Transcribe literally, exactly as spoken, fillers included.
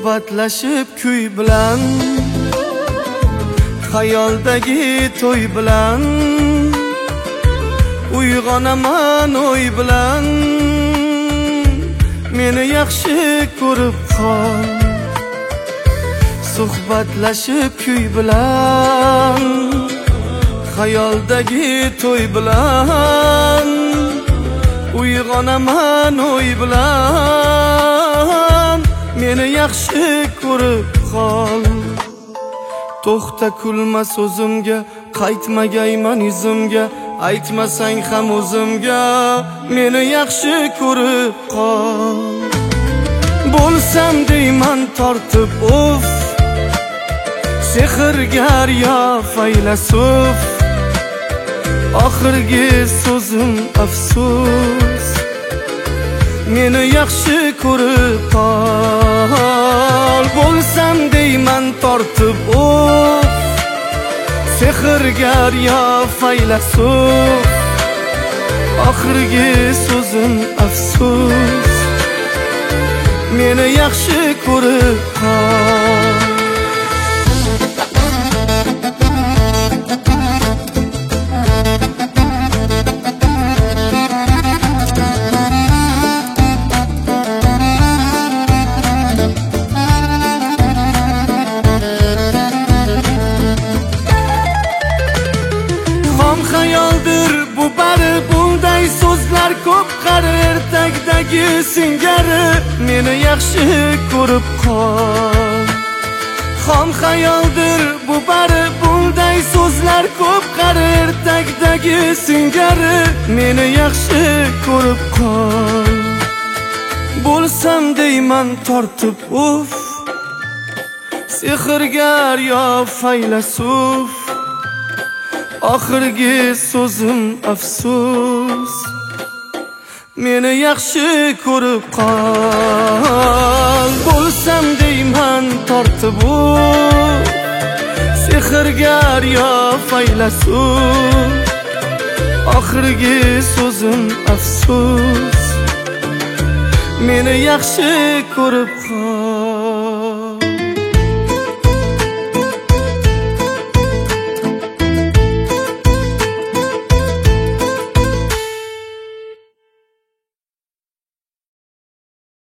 suhbatlashib kuy bilan, xayoldagi to'y bilan, uyg'onaman o'y bilan. Meni yaxshi ko'rib qol, suhbatlashib kuy bilan, xayoldagi to'y bilan, uyg'onaman o'y bilan. Meni yaxshi ko'rib qol. To'xta kulma so'zimga, qaytmagayman yuzimga, aytmasang ham o'zimga. Meni yaxshi ko'rib qol. Bo'lsam deyman tortib uf, sehrgar yo faylasuf. Oxirgi so'zim afsus. Meni yaxshi ko'rib qol. Bo'lsam deyman tortib uf, sehrgar yo faylasuf. Oxirgi so'zim afsus. Meni yaxshi ko'rib qol. Xayoldir bu bari, bunday so'zlar ko'p qari, ertakdagi singari. Meni yaxshi ko'rib qol. Xom xayoldir bu bari, bunday so'zlar ko'p qari, ertakdagi singari. Meni yaxshi ko'rib qol. Bo'lsam deyman tortib uf, sehrgar yo faylasuf. Oxirgi so'zim afsus. Meni yaxshi ko'rib qol. Bo'lsam deyman tortib uf, sehrgar yo faylasuf. Oxirgi so'zim afsus. Meni yaxshi ko'rib qol.